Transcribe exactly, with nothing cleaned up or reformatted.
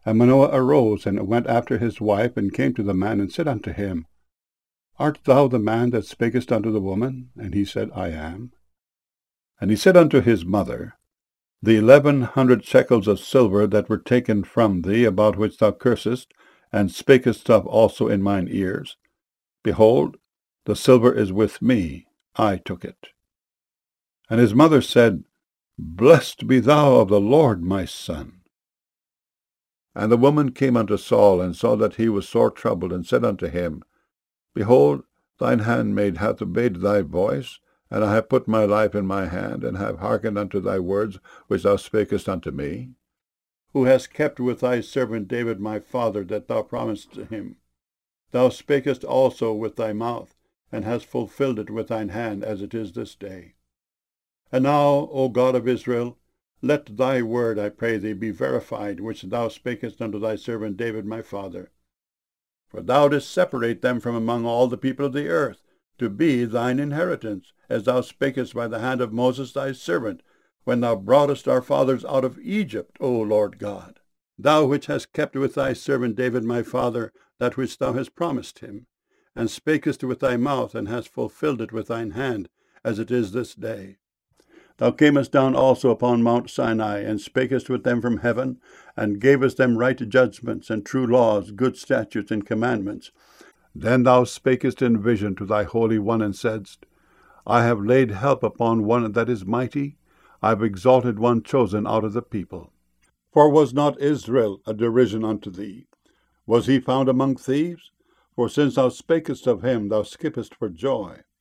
And Manoah arose, and went after his wife, and came to the man, and said unto him, Art thou the man that spakest unto the woman? And he said, I am. And he said unto his mother, The eleven hundred shekels of silver that were taken from thee, about which thou cursest, and spakest of also in mine ears, behold, the silver is with me, I took it. And his mother said, Blessed be thou of the Lord, my son. And the woman came unto Saul, and saw that he was sore troubled, and said unto him, Behold, thine handmaid hath obeyed thy voice, and I have put my life in my hand, and have hearkened unto thy words which thou spakest unto me, who hast kept with thy servant David my father that thou promised to him. Thou spakest also with thy mouth, and hast fulfilled it with thine hand, as it is this day. And now, O God of Israel, let thy word, I pray thee, be verified, which thou spakest unto thy servant David my father. For thou didst separate them from among all the people of the earth, to be thine inheritance, as thou spakest by the hand of Moses thy servant, when thou broughtest our fathers out of Egypt, O Lord God. Thou which hast kept with thy servant David my father that which thou hast promised him, and spakest with thy mouth, and hast fulfilled it with thine hand, as it is this day. Thou camest down also upon Mount Sinai, and spakest with them from heaven, and gavest them right judgments, and true laws, good statutes, and commandments. Then thou spakest in vision to thy Holy One, and saidst, I have laid help upon one that is mighty, I have exalted one chosen out of the people. For was not Israel a derision unto thee? Was he found among thieves? For since thou spakest of him, thou skippest for joy.